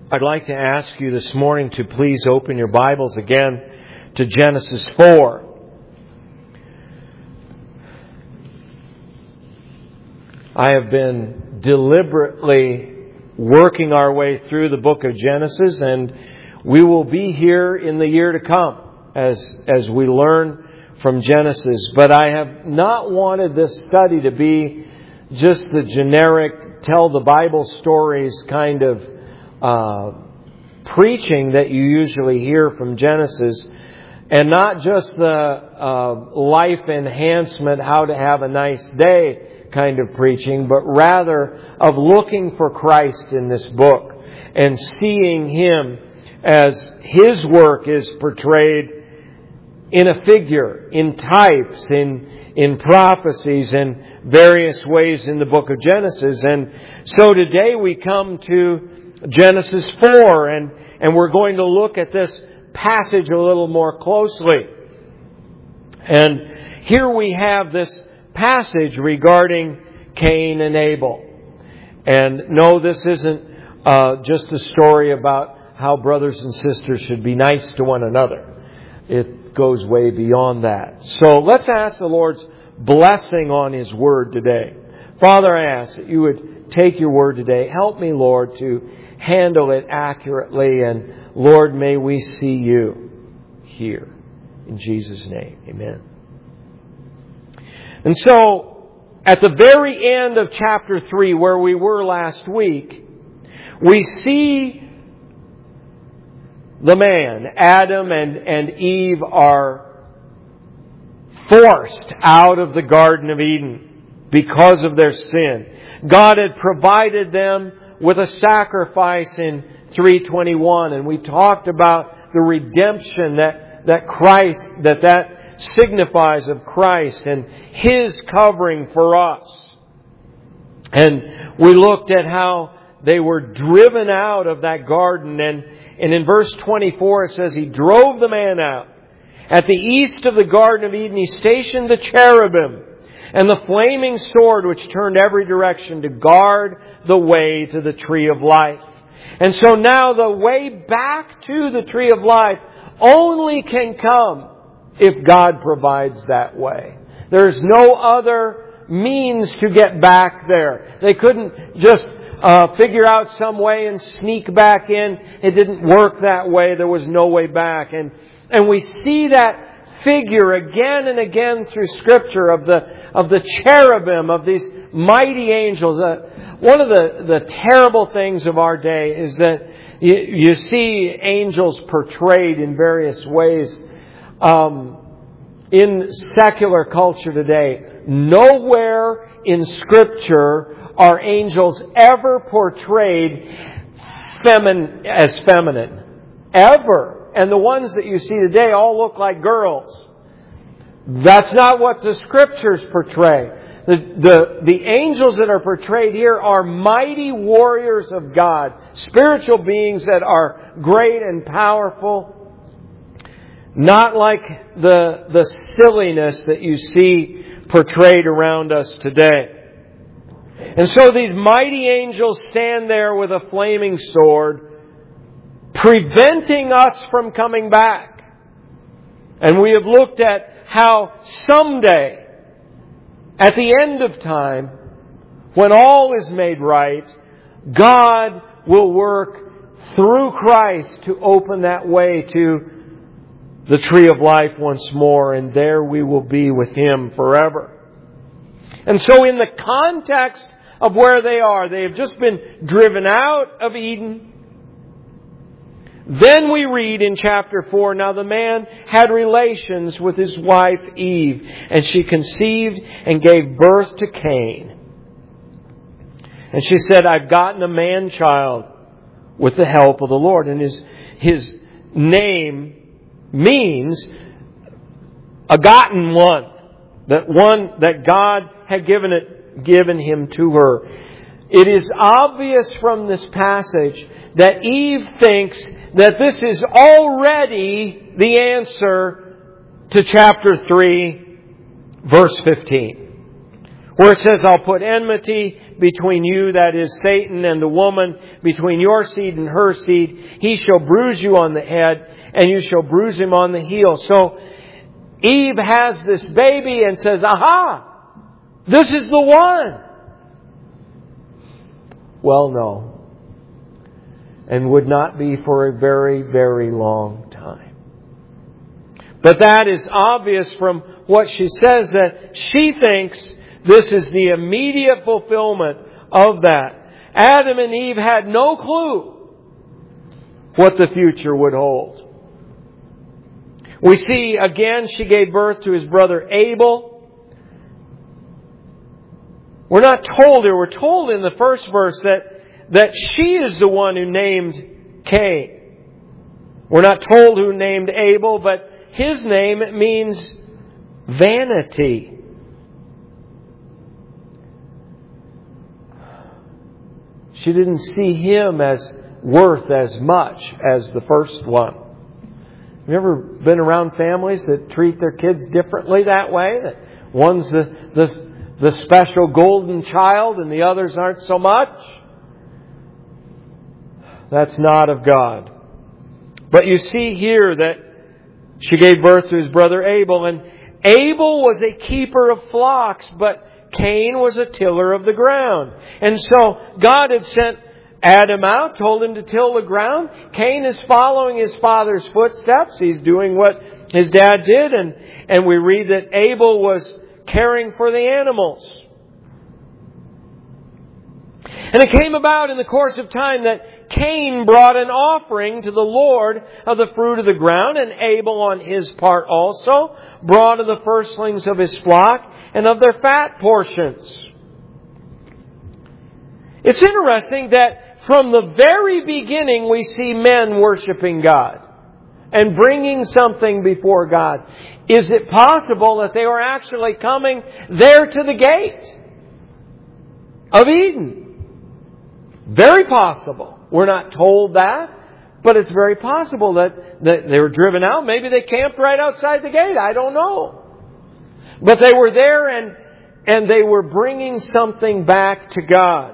I'd like to ask you this morning to please open your Bibles again to Genesis 4. I have been deliberately working our way through the book of Genesis, and we will be here in the year to come as we learn from Genesis. But I have not wanted this study to be just the generic tell the Bible stories kind of preaching that you usually hear from Genesis, and not just the life enhancement, how to have a nice day kind of preaching, but rather of looking for Christ in this book and seeing Him as His work is portrayed in a figure, in types, in prophecies, and various ways in the book of Genesis. And so today we come to Genesis 4, and we're going to look at this passage a little more closely. And here we have this passage regarding Cain and Abel. And no, this isn't just a story about how brothers and sisters should be nice to one another. It goes way beyond that. So let's ask the Lord's blessing on His Word today. Father, I ask that You would take Your Word today. Help me, Lord, to handle it accurately. And Lord, may we see You here. In Jesus' name, amen. And so, at the very end of chapter 3, where we were last week, we see the man, Adam and Eve, are forced out of the Garden of Eden because of their sin. God had provided them with a sacrifice in 3:21, and we talked about the redemption that Christ, that signifies of Christ and His covering for us. And we looked at how they were driven out of that garden, and in verse 24 it says, He drove the man out. At the east of the Garden of Eden, He stationed the cherubim and the flaming sword which turned every direction to guard the way to the tree of life. And so now the way back to the tree of life only can come if God provides that way. There's no other means to get back there. They couldn't just figure out some way and sneak back in. It didn't work that way. There was no way back. And we see that figure again and again through Scripture of the cherubim, of these mighty angels. One of the terrible things of our day is that you see angels portrayed in various ways. In secular culture today, nowhere in Scripture are angels ever portrayed as feminine. Ever. And the ones that you see today all look like girls. That's not what the Scriptures portray. The angels that are portrayed here are mighty warriors of God. Spiritual beings that are great and powerful. Not like the silliness that you see portrayed around us today. And so these mighty angels stand there with a flaming sword, preventing us from coming back. And we have looked at how someday, at the end of time, when all is made right, God will work through Christ to open that way to the tree of life once more, and there we will be with Him forever. And so in the context of where they are, they have just been driven out of Eden. Then we read in chapter 4, now the man had relations with his wife Eve, and she conceived and gave birth to Cain. And she said, I've gotten a man-child with the help of the Lord. And his name means a gotten one. That God had given him to her. It is obvious from this passage that Eve thinks that this is already the answer to chapter 3, verse 15. Where it says, I'll put enmity between you, that is Satan, and the woman, between your seed and her seed. He shall bruise you on the head, and you shall bruise him on the heel. So Eve has this baby and says, aha! This is the one! Well, no. And would not be for a very, very long time. But that is obvious from what she says, that she thinks this is the immediate fulfillment of that. Adam and Eve had no clue what the future would hold. We see again she gave birth to his brother Abel. We're not told here. We're told in the first verse that she is the one who named Cain. We're not told who named Abel, but his name means vanity. She didn't see him as worth as much as the first one. Have you ever been around families that treat their kids differently that way? That one's the special golden child and the others aren't so much? That's not of God. But you see here that she gave birth to his brother Abel, and Abel was a keeper of flocks, but Cain was a tiller of the ground. And so God had sent Adam out, told him to till the ground. Cain is following his father's footsteps. He's doing what his dad did. And we read that Abel was caring for the animals. And it came about in the course of time that Cain brought an offering to the Lord of the fruit of the ground, and Abel on his part also brought of the firstlings of his flock and of their fat portions. It's interesting that from the very beginning we see men worshiping God and bringing something before God. Is it possible that they were actually coming there to the gate of Eden? Very possible. We're not told that, but it's very possible that they were driven out. Maybe they camped right outside the gate. I don't know. But they were there and they were bringing something back to God.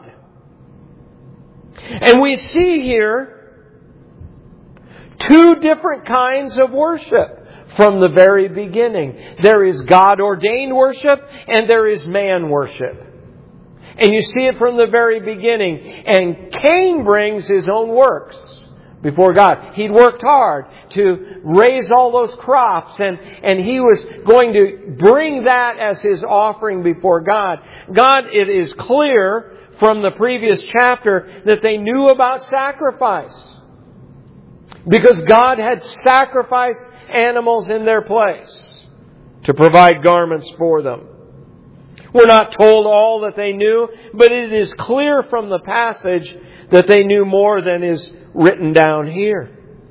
And we see here two different kinds of worship from the very beginning. There is God-ordained worship and there is man worship. And you see it from the very beginning. And Cain brings his own works before God. He'd worked hard to raise all those crops, and he was going to bring that as his offering before God. It is clear from the previous chapter that they knew about sacrifice, because God had sacrificed animals in their place to provide garments for them. We're not told all that they knew, but it is clear from the passage that they knew more than is written down here.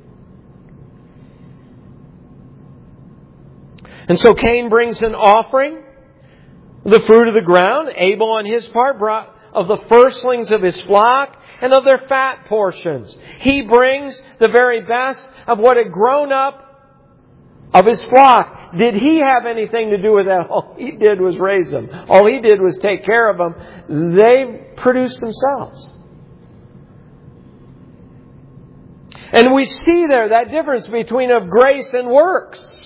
And so Cain brings an offering, the fruit of the ground. Abel on his part brought of the firstlings of his flock and of their fat portions. He brings the very best of what had grown up of his flock. Did he have anything to do with that? All he did was raise them. All he did was take care of them. They produced themselves. And we see there that difference between of grace and works.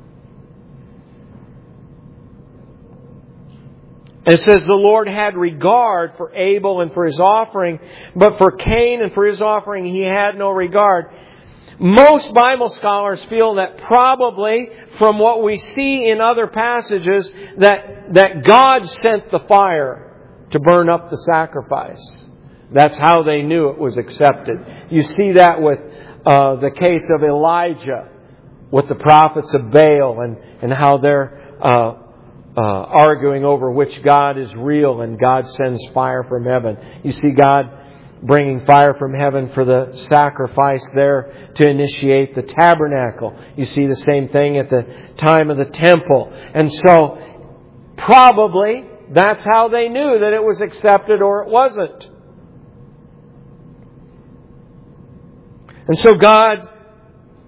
And it says the Lord had regard for Abel and for his offering, but for Cain and for his offering he had no regard. Most Bible scholars feel that probably from what we see in other passages that God sent the fire to burn up the sacrifice. That's how they knew it was accepted. You see that with the case of Elijah with the prophets of Baal and how they're arguing over which God is real, and God sends fire from heaven. You see God bringing fire from heaven for the sacrifice there to initiate the tabernacle. You see the same thing at the time of the temple. And so probably that's how they knew that it was accepted or it wasn't. And so God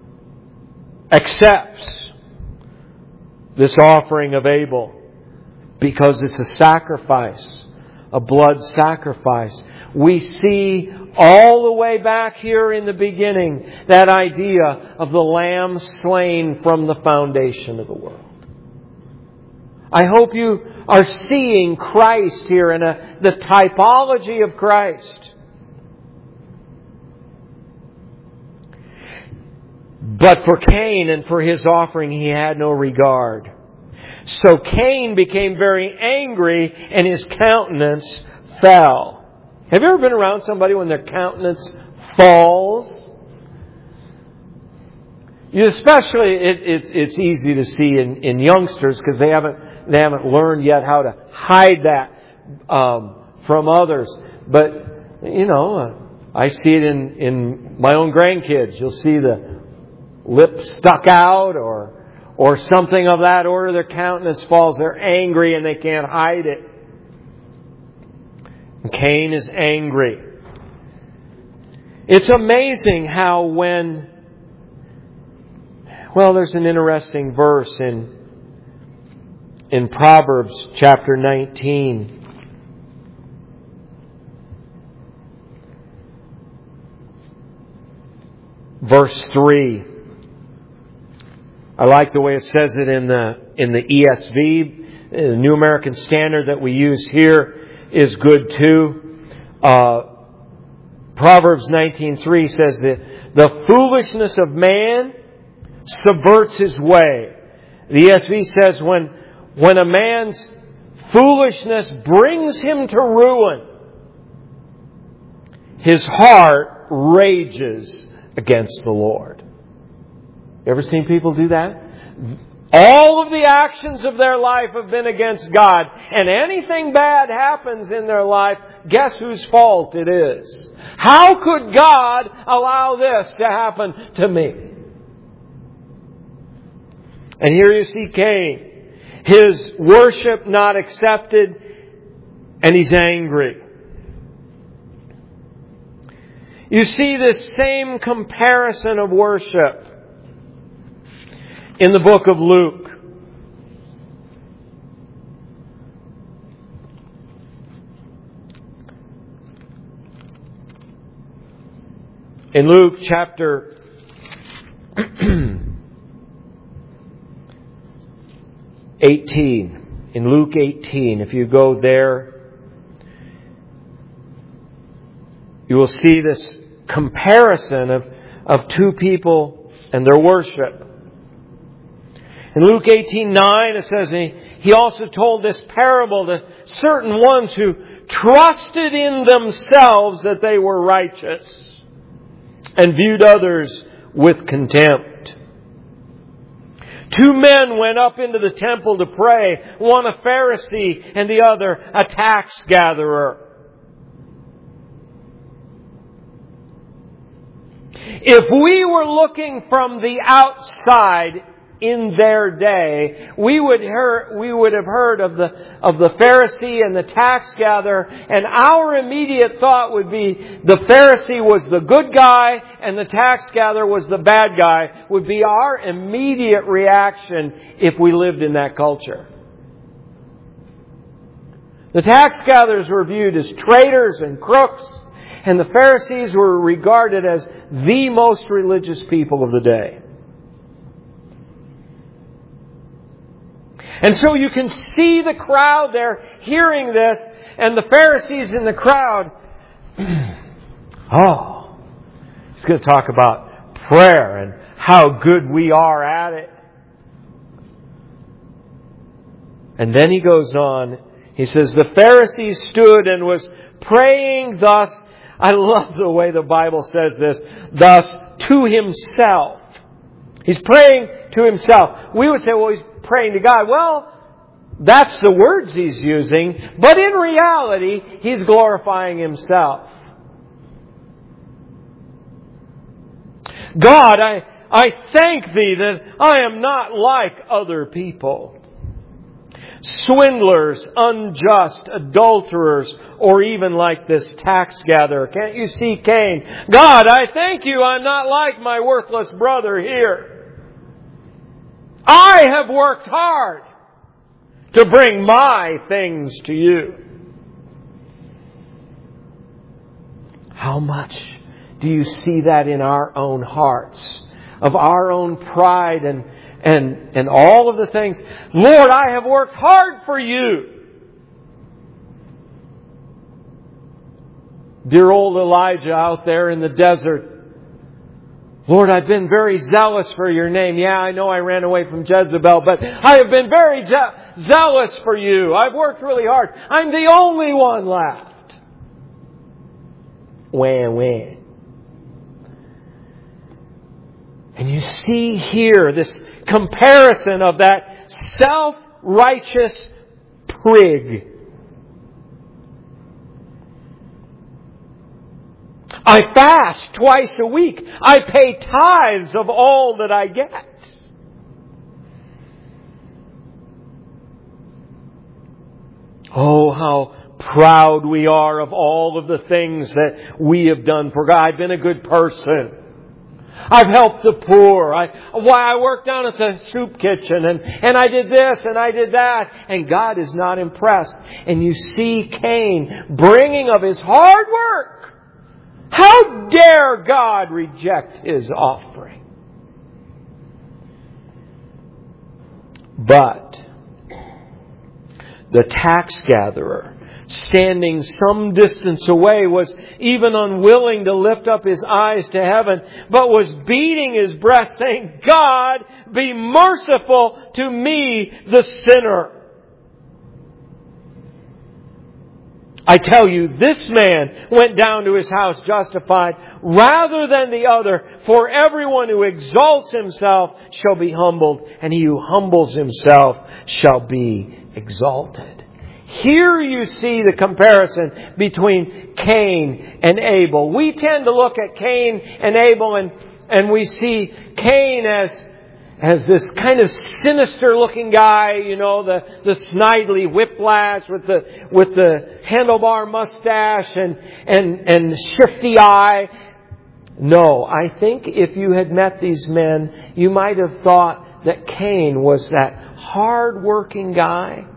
accepts this offering of Abel. because it's a sacrifice, a blood sacrifice. We see all the way back here in the beginning that idea of the Lamb slain from the foundation of the world. I hope you are seeing Christ here in the typology of Christ. But for Cain and for his offering, he had no regard. So Cain became very angry and his countenance fell. Have you ever been around somebody when their countenance falls? Especially, it's easy to see in youngsters because they haven't learned yet how to hide that from others. But I see it in my own grandkids. You'll see the lips stuck out or something of that order. Their countenance falls. They're angry and they can't hide it. And Cain is angry. It's amazing how there's an interesting verse in Proverbs chapter 19. Verse 3. I like the way it says it in the ESV. The New American Standard that we use here is good too. Proverbs 19:3 says that the foolishness of man subverts his way. The ESV says when a man's foolishness brings him to ruin, his heart rages against the Lord. You ever seen people do that? All of the actions of their life have been against God. And anything bad happens in their life, guess whose fault it is? How could God allow this to happen to me? And here you see Cain. His worship not accepted, and he's angry. You see this same comparison of worship in the book of Luke. In Luke chapter 18. In Luke 18, if you go there, you will see this comparison of two people and their worship. In Luke 18:9, it says, he also told this parable to certain ones who trusted in themselves that they were righteous and viewed others with contempt. Two men went up into the temple to pray, one a Pharisee and the other a tax gatherer. If we were looking from the outside in their day, we would have heard of the Pharisee and the tax gatherer, and our immediate thought would be the Pharisee was the good guy and the tax gatherer was the bad guy, would be our immediate reaction if we lived in that culture. The tax gatherers were viewed as traitors and crooks, and the Pharisees were regarded as the most religious people of the day. And so you can see the crowd there hearing this, and the Pharisees in the crowd. Oh, he's going to talk about prayer and how good we are at it. And then he goes on. He says, the Pharisee stood and was praying thus. I love the way the Bible says this. Thus to himself. He's praying to himself. We would say, well, he's praying to God. Well, that's the words he's using. But in reality, he's glorifying himself. God, I thank Thee that I am not like other people. Swindlers, unjust, adulterers, or even like this tax gatherer. Can't you see Cain? God, I thank You I'm not like my worthless brother here. I have worked hard to bring my things to you. How much do you see that in our own hearts? Of our own pride and all of the things. Lord, I have worked hard for you. Dear old Elijah out there in the desert. Lord, I've been very zealous for your name. Yeah, I know I ran away from Jezebel, but I have been very zealous for you. I've worked really hard. I'm the only one left. Wah. And you see here this comparison of that self-righteous prig. I fast twice a week. I pay tithes of all that I get. Oh, how proud we are of all of the things that we have done for God. I've been a good person. I've helped the poor. I worked down at the soup kitchen and I did this and I did that. And God is not impressed. And you see Cain bringing of his hard work. How dare God reject his offering? But the tax gatherer, standing some distance away, was even unwilling to lift up his eyes to heaven, but was beating his breast, saying, God, be merciful to me, the sinner. I tell you, this man went down to his house justified rather than the other. For everyone who exalts himself shall be humbled, and he who humbles himself shall be exalted. Here you see the comparison between Cain and Abel. We tend to look at Cain and Abel and we see Cain as this kind of sinister looking guy, you know, the snidely whiplash with the handlebar mustache and shifty eye. No, I think if you had met these men, you might have thought that Cain was that hard-working guy.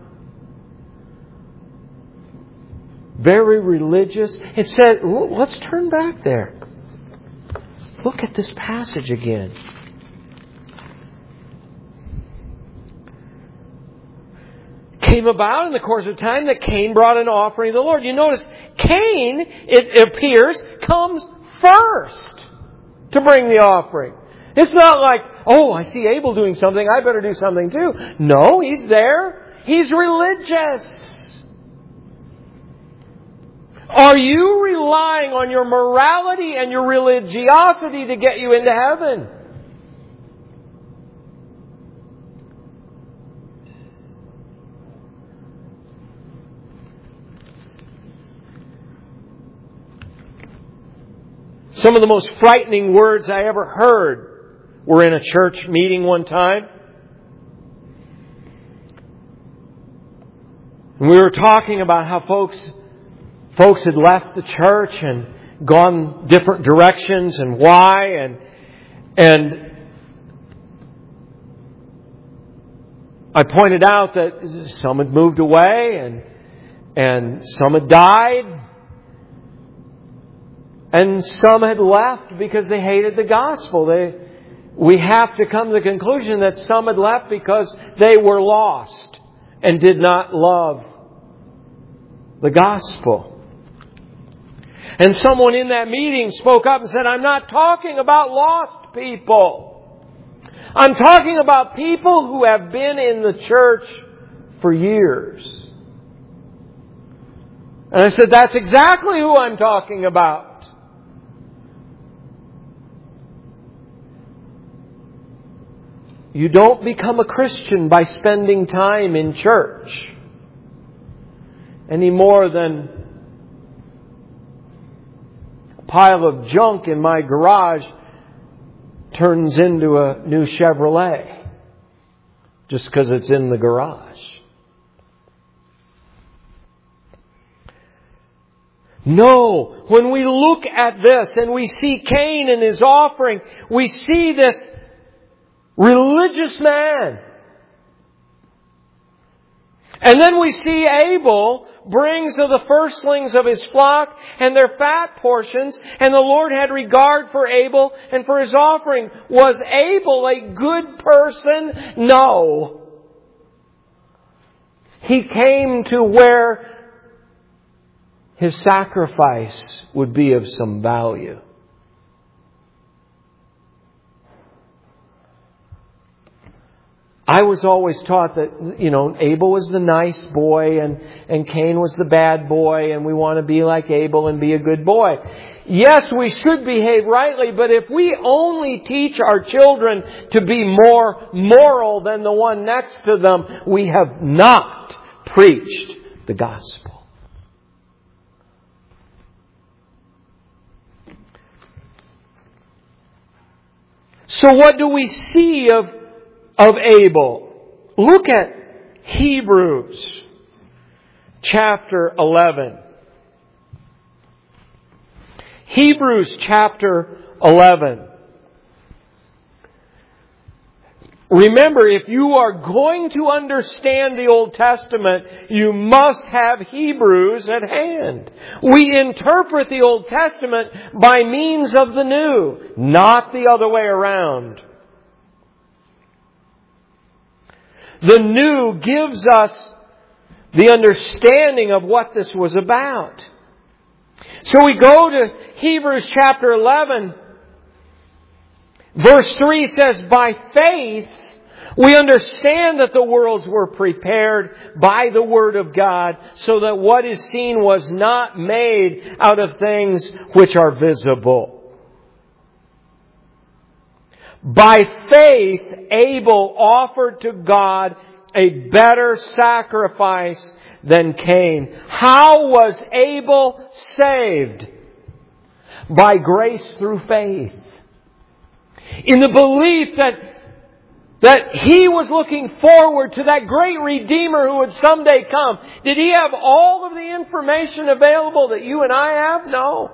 Very religious. It said, let's turn back there. Look at this passage again. Came about in the course of time that Cain brought an offering to the Lord. You notice Cain, it appears, comes first to bring the offering. It's not like, oh, I see Abel doing something, I better do something too. No, he's there. He's religious. Are you relying on your morality and your religiosity to get you into heaven? Some of the most frightening words I ever heard were in a church meeting one time. And we were talking about how folks had left the church and gone different directions and why. And I pointed out that some had moved away and some had died. And some had left because they hated the gospel. We have to come to the conclusion that some had left because they were lost and did not love the gospel. And someone in that meeting spoke up and said, I'm not talking about lost people. I'm talking about people who have been in the church for years. And I said, that's exactly who I'm talking about. You don't become a Christian by spending time in church any more than a pile of junk in my garage turns into a new Chevrolet just because it's in the garage. No, when we look at this and we see Cain and his offering, we see this religious man. And then we see Abel brings of the firstlings of his flock and their fat portions, and the Lord had regard for Abel and for his offering. Was Abel a good person? No. He came to where his sacrifice would be of some value. I was always taught that, Abel was the nice boy and Cain was the bad boy, and we want to be like Abel and be a good boy. Yes, we should behave rightly, but if we only teach our children to be more moral than the one next to them, we have not preached the gospel. So what do we see of Abel? Look at Hebrews chapter 11. Hebrews chapter 11. Remember, if you are going to understand the Old Testament, you must have Hebrews at hand. We interpret the Old Testament by means of the New, not the other way around. The New gives us the understanding of what this was about. So we go to Hebrews chapter 11. Verse 3 says, by faith we understand that the worlds were prepared by the Word of God, so that what is seen was not made out of things which are visible. By faith, Abel offered to God a better sacrifice than Cain. How was Abel saved? By grace through faith. In the belief that he was looking forward to that great Redeemer who would someday come. Did he have all of the information available that you and I have? No.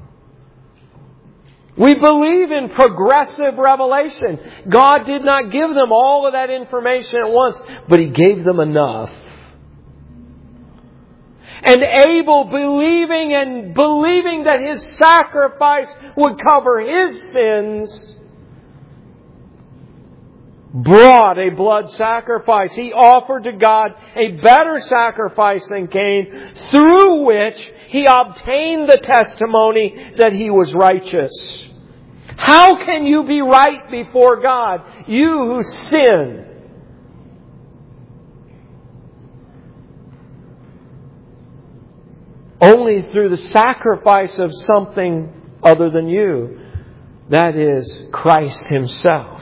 We believe in progressive revelation. God did not give them all of that information at once, but He gave them enough. And Abel, believing that his sacrifice would cover his sins, brought a blood sacrifice. He offered to God a better sacrifice than Cain, through which he obtained the testimony that he was righteous. How can you be right before God, you who sin? Only through the sacrifice of something other than you. That is Christ Himself.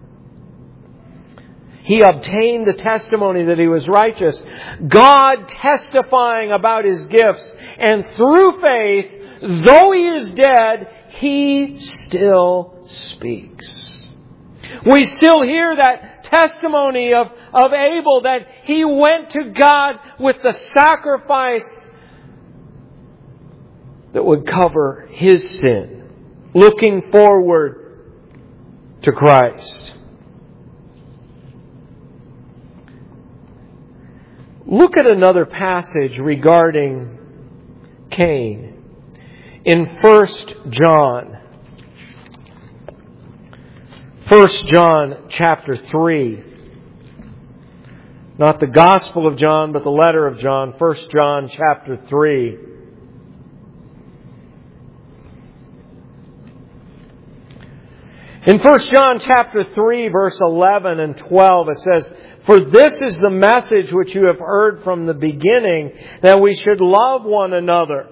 He obtained the testimony that he was righteous. God testifying about His gifts. And through faith, though he is dead, He still speaks. We still hear that testimony of Abel, that he went to God with the sacrifice that would cover his sin, looking forward to Christ. Look at another passage regarding Cain in 1 John. 1 John chapter 3. Not the Gospel of John, but the letter of John. 1 John chapter 3. In 1 John chapter 3, verse 11 and 12, it says, "For this is the message which you have heard from the beginning, that we should love one another.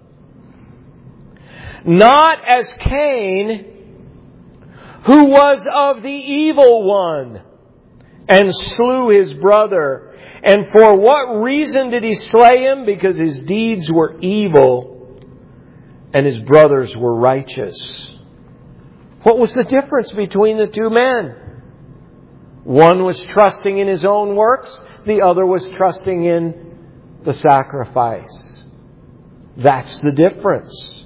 Not as Cain, who was of the evil one, and slew his brother. And for what reason did he slay him? Because his deeds were evil, and his brothers were righteous." What was the difference between the two men? One was trusting in his own works. The other was trusting in the sacrifice. That's the difference.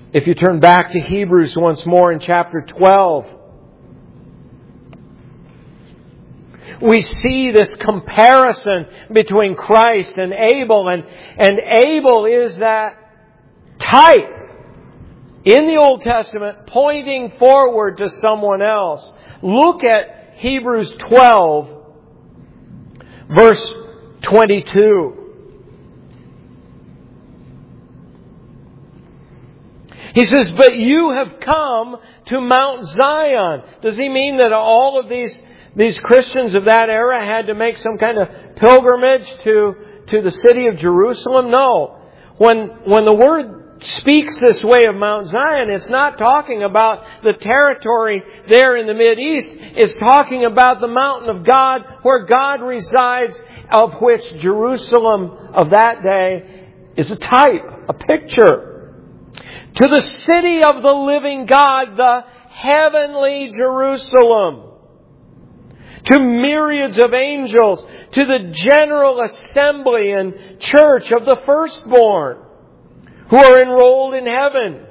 If you turn back to Hebrews once more in chapter 12, we see this comparison between Christ and Abel, and Abel is that type in the Old Testament pointing forward to someone else. Look at Hebrews 12, verse 22. He says, "But you have come to Mount Zion." Does he mean that all of these Christians of that era had to make some kind of pilgrimage to the city of Jerusalem? No. When the Word speaks this way of Mount Zion, it's not talking about the territory there in the Mideast. It's talking about the mountain of God where God resides, of which Jerusalem of that day is a type, a picture. To the city of the living God, the heavenly Jerusalem. To myriads of angels, to the general assembly and church of the firstborn who are enrolled in heaven.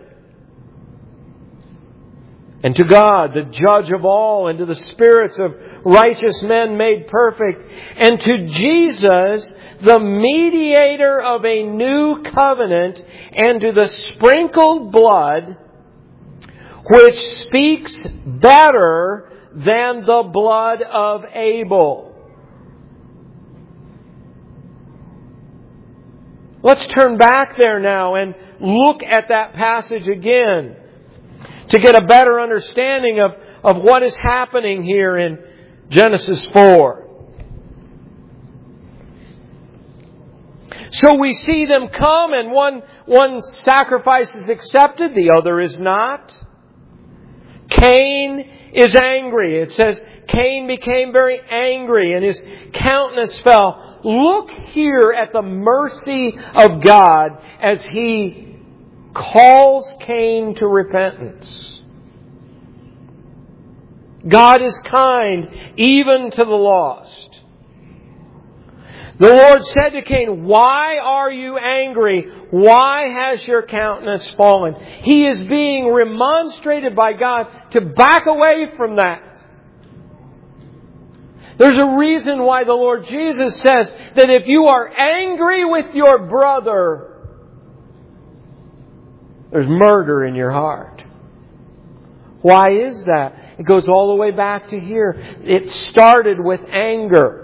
And to God, the judge of all, and to the spirits of righteous men made perfect, and to Jesus, the mediator of a new covenant, and to the sprinkled blood, which speaks better than the blood of Abel. Let's turn back there now and look at that passage again to get a better understanding of what is happening here in Genesis 4. So we see them come, and one sacrifice is accepted, the other is not. Cain is angry. It says Cain became very angry and his countenance fell. Look here at the mercy of God as He calls Cain to repentance. God is kind even to the lost. The Lord said to Cain, "Why are you angry? Why has your countenance fallen?" He is being remonstrated by God to back away from that. There's a reason why the Lord Jesus says that if you are angry with your brother, there's murder in your heart. Why is that? It goes all the way back to here. It started with anger.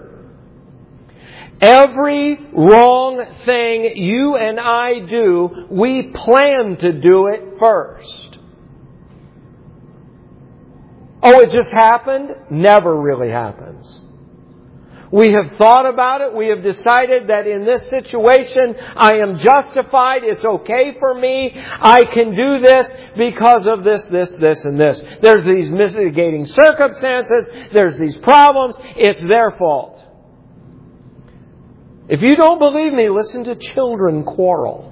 Every wrong thing you and I do, we plan to do it first. Oh, it just happened? Never really happens. We have thought about it. We have decided that in this situation, I am justified. It's okay for me. I can do this because of this, and this. There's these mitigating circumstances. There's these problems. It's their fault. If you don't believe me, listen to children quarrel.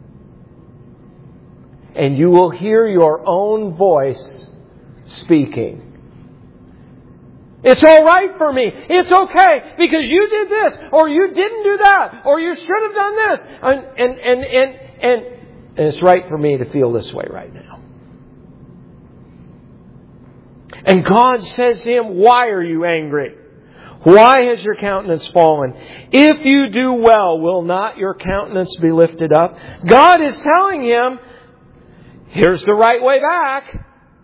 And you will hear your own voice speaking. It's all right for me. It's okay because you did this, or you didn't do that, or you should have done this. And it's right for me to feel this way right now. And God says to him, "Why are you angry? Why has your countenance fallen? If you do well, will not your countenance be lifted up?" God is telling him, here's the right way back.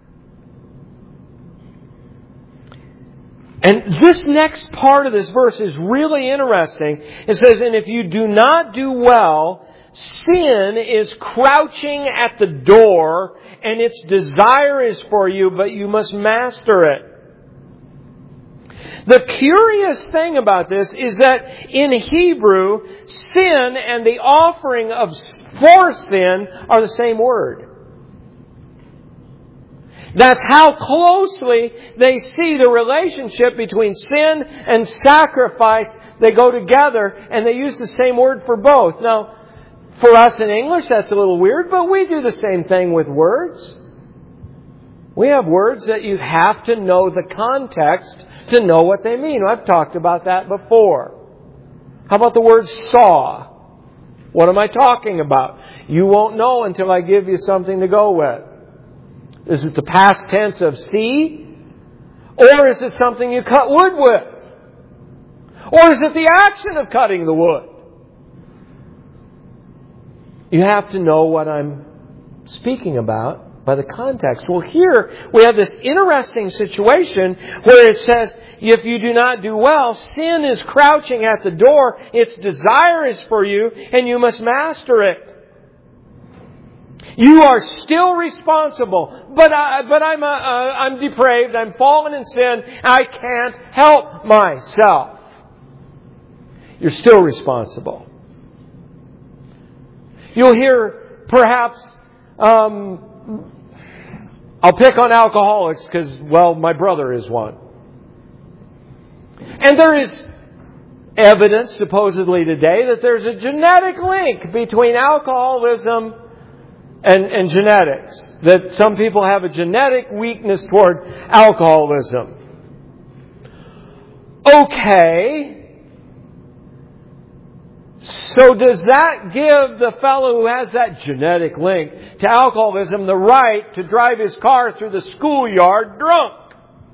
And this next part of this verse is really interesting. It says, "And if you do not do well, sin is crouching at the door, and its desire is for you, but you must master it." The curious thing about this is that in Hebrew, sin and the offering for sin are the same word. That's how closely they see the relationship between sin and sacrifice. They go together, and they use the same word for both. Now, for us in English, that's a little weird, but we do the same thing with words. We have words that you have to know the context to know what they mean. I've talked about that before. How about the word saw? What am I talking about? You won't know until I give you something to go with. Is it the past tense of see? Or is it something you cut wood with? Or is it the action of cutting the wood? You have to know what I'm speaking about by the context. Well, here we have this interesting situation where it says, if you do not do well, sin is crouching at the door. Its desire is for you, and you must master it. You are still responsible, but I'm depraved. I'm fallen in sin. I can't help myself. You're still responsible. You'll hear perhaps, I'll pick on alcoholics because, well, my brother is one. And there is evidence, supposedly today, that there's a genetic link between alcoholism and genetics. That some people have a genetic weakness toward alcoholism. Okay. So does that give the fellow who has that genetic link to alcoholism the right to drive his car through the schoolyard drunk?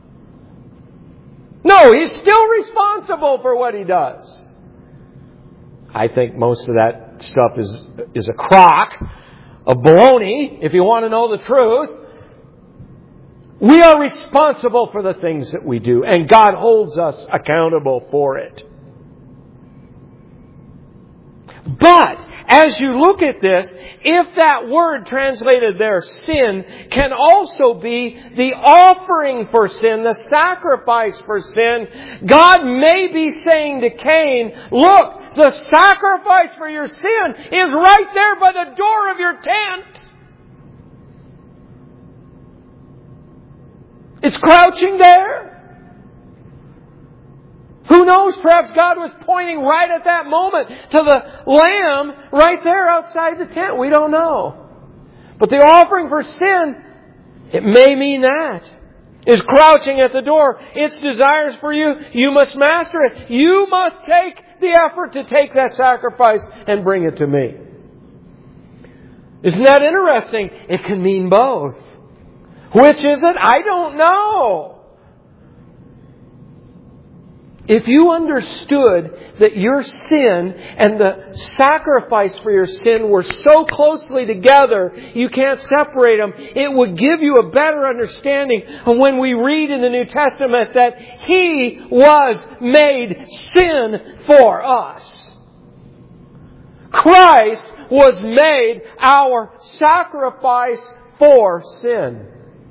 No, he's still responsible for what he does. I think most of that stuff is a crock of baloney, if you want to know the truth. We are responsible for the things that we do, and God holds us accountable for it. But, as you look at this, if that word translated there, sin, can also be the offering for sin, the sacrifice for sin, God may be saying to Cain, look, the sacrifice for your sin is right there by the door of your tent. It's crouching there. Who knows? Perhaps God was pointing right at that moment to the lamb right there outside the tent. We don't know. But the offering for sin, it may mean that, is crouching at the door. Its desires for you, you must master it. You must take the effort to take that sacrifice and bring it to me. Isn't that interesting? It can mean both. Which is it? I don't know. If you understood that your sin and the sacrifice for your sin were so closely together, you can't separate them, it would give you a better understanding of when we read in the New Testament that He was made sin for us. Christ was made our sacrifice for sin.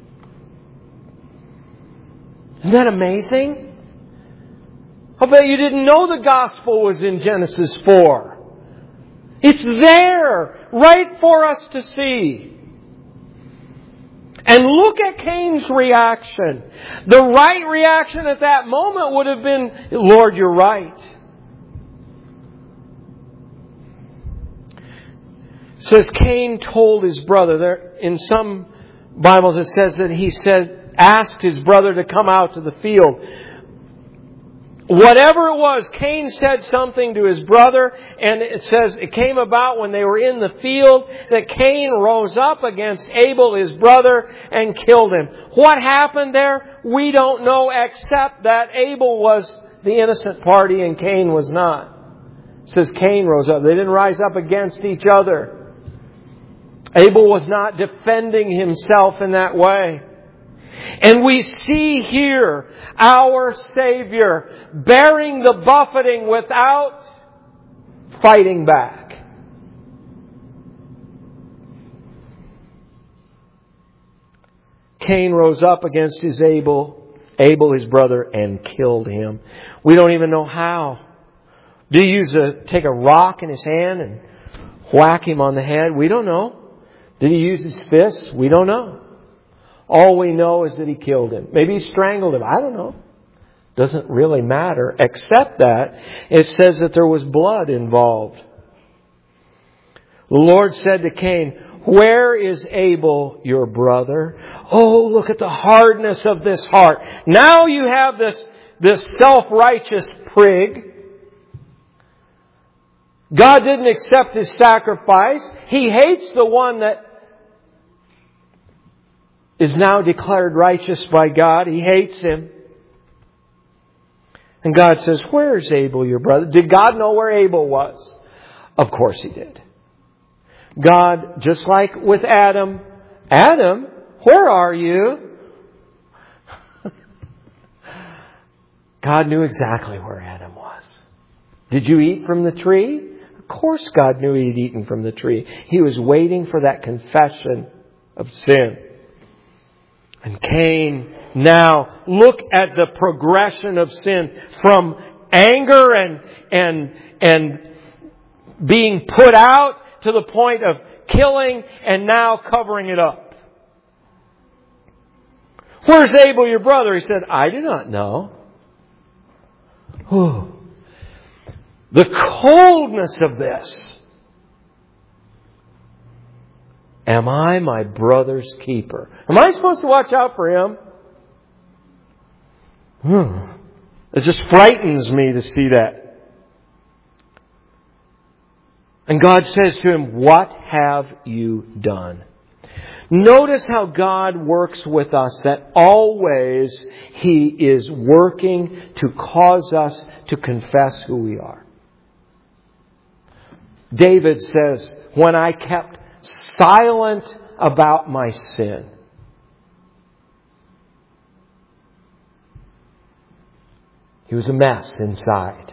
Isn't that amazing? I bet you didn't know the gospel was in Genesis 4. It's there, right for us to see. And look at Cain's reaction. The right reaction at that moment would have been, Lord, you're right. It says Cain told his brother. There, in some Bibles it says that he asked his brother to come out to the field. Whatever it was, Cain said something to his brother, and it says it came about when they were in the field that Cain rose up against Abel, his brother, and killed him. What happened there? We don't know, except that Abel was the innocent party and Cain was not. It says Cain rose up. They didn't rise up against each other. Abel was not defending himself in that way. And we see here our Savior bearing the buffeting without fighting back. Cain rose up against Abel his brother, and killed him. We don't even know how. Did he take a rock in his hand and whack him on the head? We don't know. Did he use his fists? We don't know. All we know is that he killed him. Maybe he strangled him. I don't know. Doesn't really matter, except that it says that there was blood involved. The Lord said to Cain, where is Abel, your brother? Oh, look at the hardness of this heart. Now you have this self-righteous prig God didn't accept his sacrifice. He hates the one that is now declared righteous by God. He hates him. And God says, "Where's Abel, your brother?" Did God know where Abel was? Of course He did. God, just like with Adam, "Adam, where are you?" God knew exactly where Adam was. Did you eat from the tree? Of course God knew he'd eaten from the tree. He was waiting for that confession of sin. And Cain, now look at the progression of sin from anger and being put out to the point of killing and now covering it up. "Where's Abel, your brother?" He said, "I do not know." Whew. The coldness of this. Am I my brother's keeper? Am I supposed to watch out for him? It just frightens me to see that. And God says to him, "What have you done?" Notice how God works with us, that always He is working to cause us to confess who we are. David says, "When I kept silent about my sin." He was a mess inside.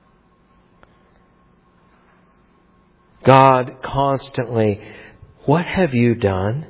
God constantly, "What have you done?"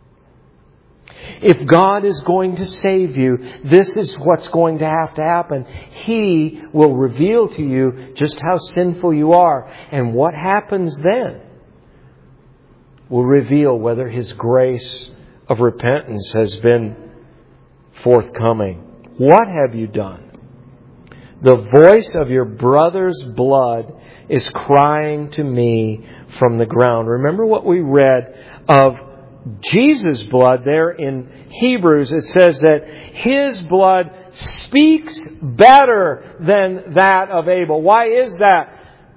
If God is going to save you, this is what's going to happen. He will reveal to you just how sinful you are. And what happens then will reveal whether His grace of repentance has been forthcoming. What have you done? The voice of your brother's blood is crying to me from the ground. Remember what we read of Jesus' blood there in Hebrews. It says that His blood speaks better than that of Abel. Why is that?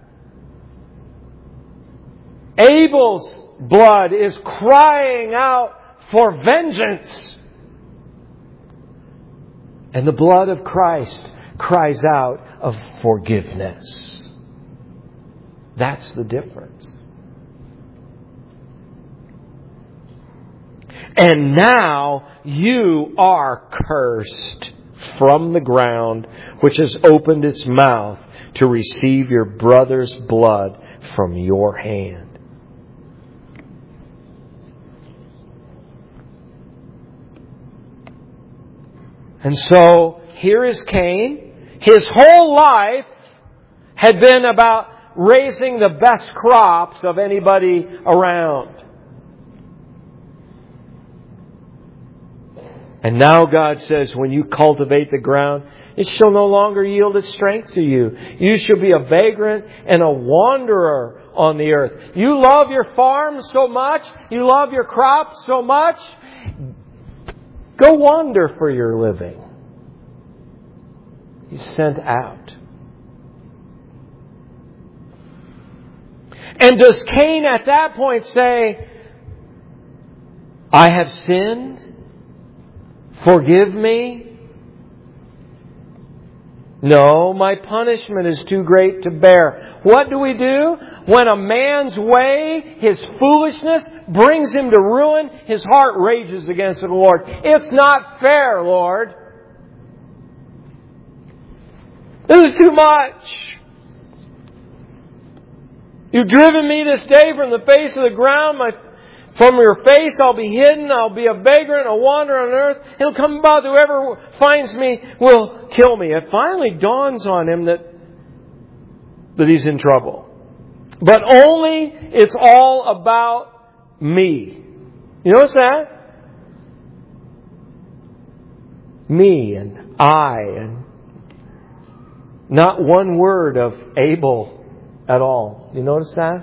Abel's blood is crying out for vengeance. And the blood of Christ cries out of forgiveness. That's the difference. And now you are cursed from the ground, which has opened its mouth to receive your brother's blood from your hand. And so here is Cain. His whole life had been about raising the best crops of anybody around. And now God says, when you cultivate the ground, it shall no longer yield its strength to you. You shall be a vagrant and a wanderer on the earth. You love your farm so much. You love your crops so much. Go wander for your living. He's sent out. And does Cain at that point say, I have sinned? Forgive me? No, my punishment is too great to bear. What do? When a man's way, his foolishness, brings him to ruin, his heart rages against the Lord. It's not fair, Lord. This is too much. You've driven me this day from the face of the ground. From your face I'll be hidden. I'll be a vagrant, a wanderer on earth. It'll come about whoever finds me will kill me. It finally dawns on him that he's in trouble. But only it's all about me. You notice that? Me and I, and not one word of Abel at all. You notice that?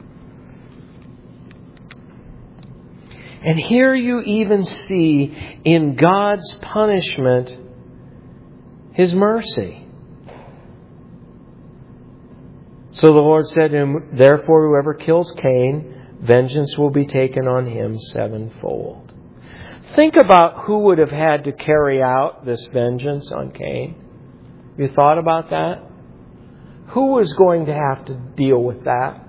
And here you even see in God's punishment His mercy. So the Lord said to him, therefore whoever kills Cain, vengeance will be taken on him sevenfold. Think about who would have had to carry out this vengeance on Cain. You thought about that? Who was going to have to deal with that?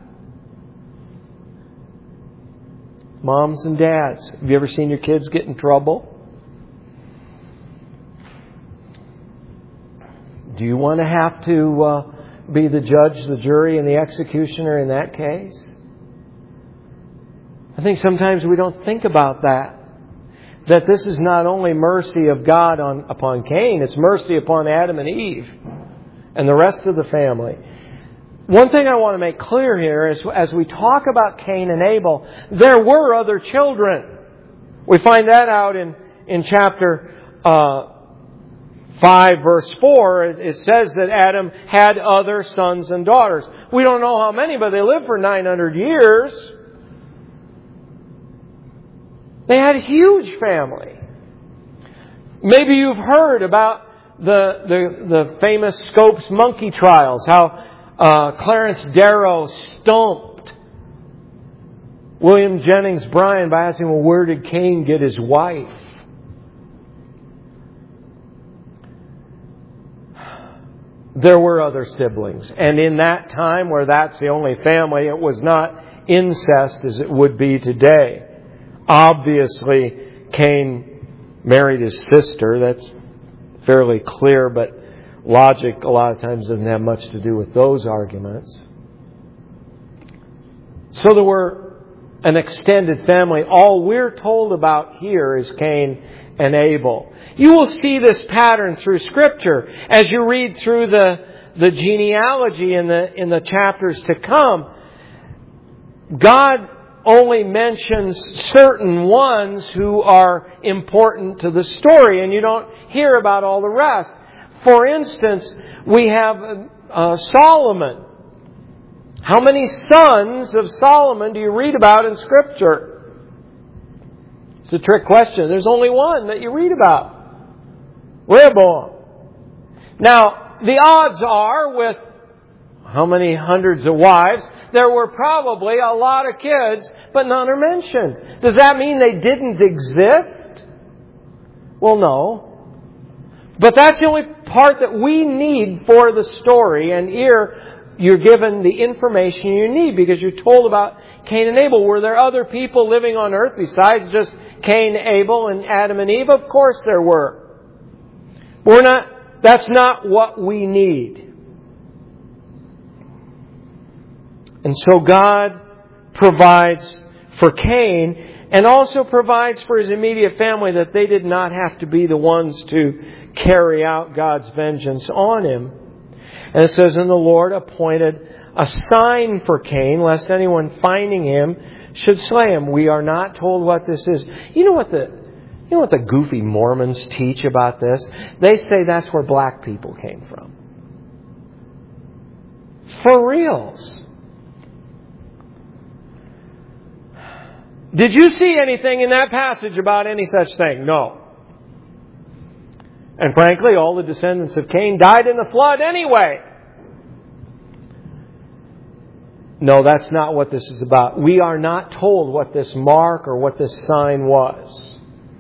Moms and dads. Have you ever seen your kids get in trouble? Do you want to have to be the judge, the jury, and the executioner in that case? I think sometimes we don't think about that. That this is not only mercy of God upon Cain, it's mercy upon Adam and Eve and the rest of the family. One thing I want to make clear here is as we talk about Cain and Abel, there were other children. We find that out in chapter 5 verse 4. It says that Adam had other sons and daughters. We don't know how many, but they lived for 900 years. They had a huge family. Maybe you've heard about the famous Scopes monkey trials, how Clarence Darrow stumped William Jennings Bryan by asking, well, where did Cain get his wife? There were other siblings. And in that time where that's the only family, it was not incest as it would be today. Obviously, Cain married his sister. That's fairly clear, but logic a lot of times doesn't have much to do with those arguments. So there were an extended family. All we're told about here is Cain and Abel. You will see this pattern through Scripture as you read through the genealogy in the chapters to come. God only mentions certain ones who are important to the story, and you don't hear about all the rest. For instance, we have Solomon. How many sons of Solomon do you read about in Scripture? It's a trick question. There's only one that you read about. Rehoboam. Now, the odds are with how many hundreds of wives, there were probably a lot of kids, but none are mentioned. Does that mean they didn't exist? Well, no. But that's the only part that we need for the story. And here, you're given the information you need because you're told about Cain and Abel. Were there other people living on earth besides just Cain, Abel, and Adam and Eve? Of course there were. That's not what we need. And so God provides for Cain and also provides for his immediate family that they did not have to be the ones to carry out God's vengeance on him. And it says, and the Lord appointed a sign for Cain, lest anyone finding him should slay him. We are not told what this is. You know what the goofy Mormons teach about this? They say that's where black people came from. For reals. Did you see anything in that passage about any such thing? No. And frankly, all the descendants of Cain died in the flood anyway. No, that's not what this is about. We are not told what this mark or what this sign was.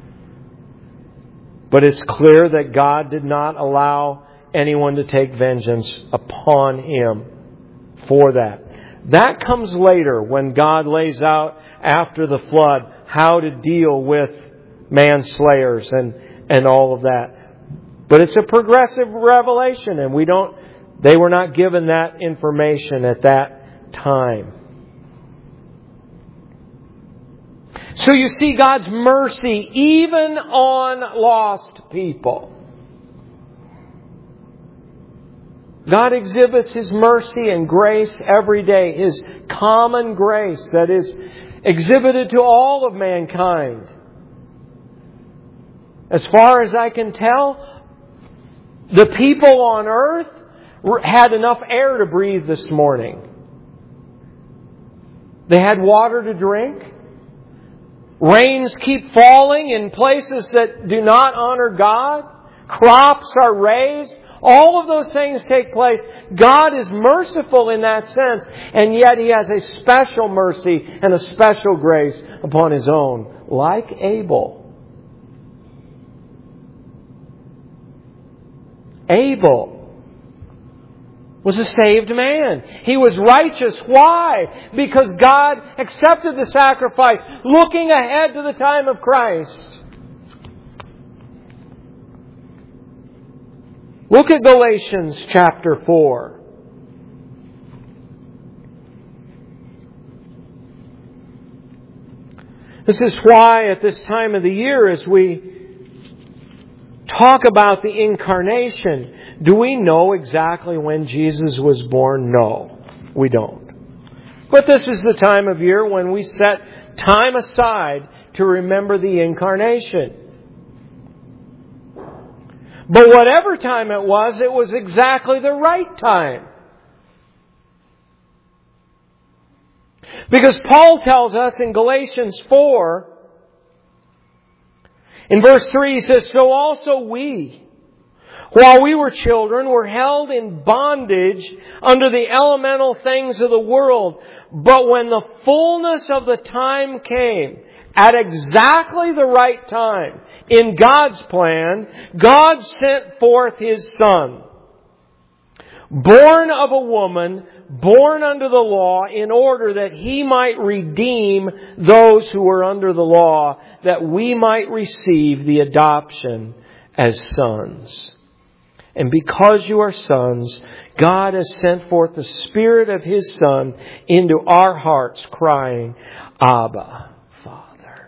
But it's clear that God did not allow anyone to take vengeance upon him for that. That comes later when God lays out after the flood how to deal with manslayers and all of that. But it's a progressive revelation, and they were not given that information at that time. So you see God's mercy even on lost people. God exhibits His mercy and grace every day. His common grace that is exhibited to all of mankind. As far as I can tell, the people on earth had enough air to breathe this morning. They had water to drink. Rains keep falling in places that do not honor God. Crops are raised. All of those things take place. God is merciful in that sense, and yet He has a special mercy and a special grace upon His own, like Abel. Abel was a saved man. He was righteous. Why? Because God accepted the sacrifice, looking ahead to the time of Christ. Look at Galatians chapter 4. This is why at this time of the year, as we talk about the incarnation, do we know exactly when Jesus was born? No, we don't. But this is the time of year when we set time aside to remember the incarnation. But whatever time it was exactly the right time. Because Paul tells us in Galatians 4, in verse 3, he says, "So also we, while we were children, were held in bondage under the elemental things of the world. But when the fullness of the time came," at exactly the right time, in God's plan, God sent forth His Son, born of a woman, born under the law, in order that He might redeem those who were under the law, that we might receive the adoption as sons. And because you are sons, God has sent forth the Spirit of His Son into our hearts, crying, "Abba, Father."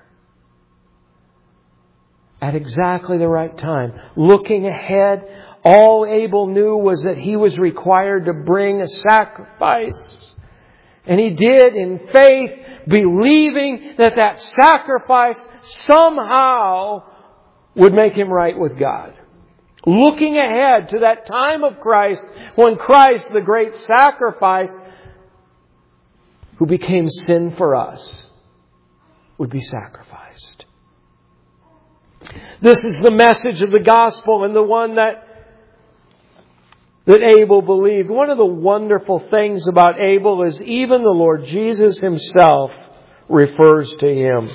At exactly the right time. Looking ahead, all Abel knew was that he was required to bring a sacrifice. And he did in faith, believing that that sacrifice somehow would make him right with God. Looking ahead to that time of Christ, when Christ, the great sacrifice, who became sin for us, would be sacrificed. This is the message of the gospel, and the one that Abel believed. One of the wonderful things about Abel is even the Lord Jesus Himself refers to him.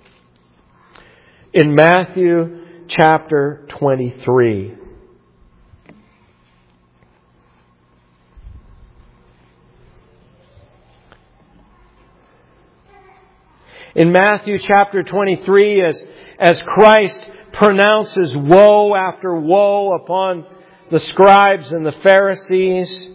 In Matthew chapter 23. In Matthew chapter 23, as Christ pronounces woe after woe upon the scribes and the Pharisees,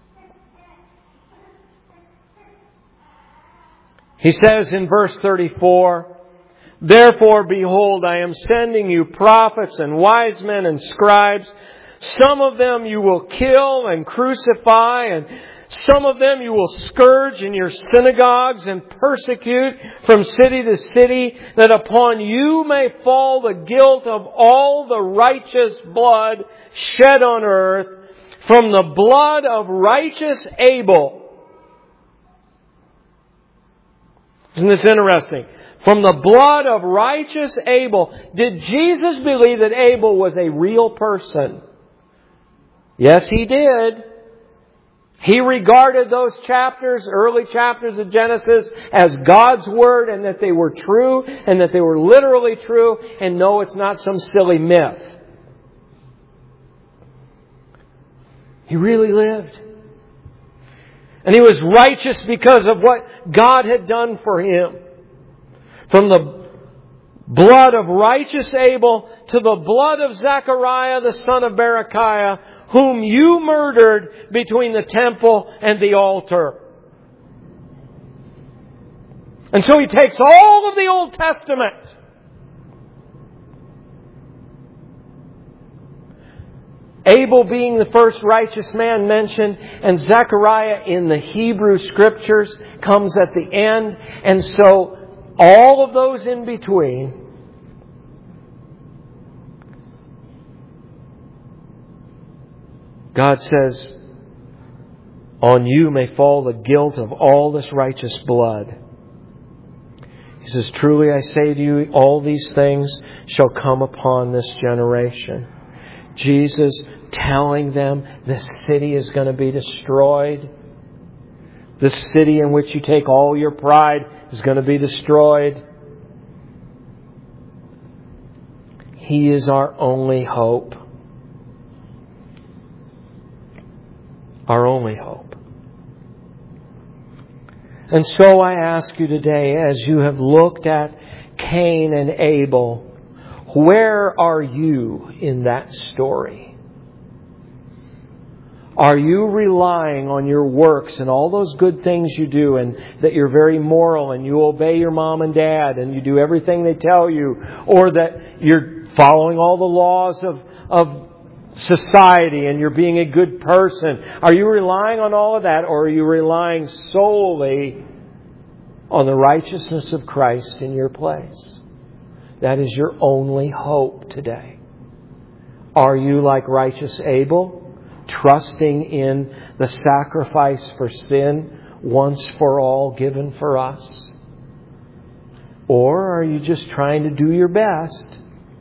He says in verse 34, "Therefore, behold, I am sending you prophets and wise men and scribes. Some of them you will kill and crucify, and some of them you will scourge in your synagogues and persecute from city to city, that upon you may fall the guilt of all the righteous blood shed on earth, from the blood of righteous Abel." Isn't this interesting? From the blood of righteous Abel. Did Jesus believe that Abel was a real person? Yes, He did. He regarded those chapters, early chapters of Genesis, as God's Word, and that they were true, and that they were literally true, and no, it's not some silly myth. He really lived. And he was righteous because of what God had done for him. From the blood of righteous Abel to the blood of Zechariah, the son of Berechiah, whom you murdered between the temple and the altar. And so he takes all of the Old Testament, Abel being the first righteous man mentioned, and Zechariah in the Hebrew Scriptures comes at the end. And so all of those in between, God says, on you may fall the guilt of all this righteous blood. He says, truly I say to you, all these things shall come upon this generation. Jesus telling them the city is going to be destroyed. The city in which you take all your pride is going to be destroyed. He is our only hope. Our only hope. And so I ask you today, as you have looked at Cain and Abel, where are you in that story? Are you relying on your works and all those good things you do, and that you're very moral and you obey your mom and dad and you do everything they tell you, or that you're following all the laws of society and you're being a good person? Are you relying on all of that, or are you relying solely on the righteousness of Christ in your place? That is your only hope today. Are you like righteous Abel, trusting in the sacrifice for sin once for all given for us? Or are you just trying to do your best?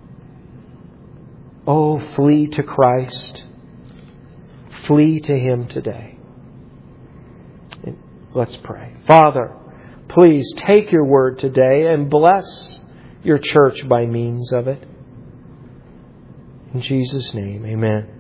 Oh, flee to Christ. Flee to Him today. Let's pray. Father, please take your word today and bless your church by means of it. In Jesus' name, amen.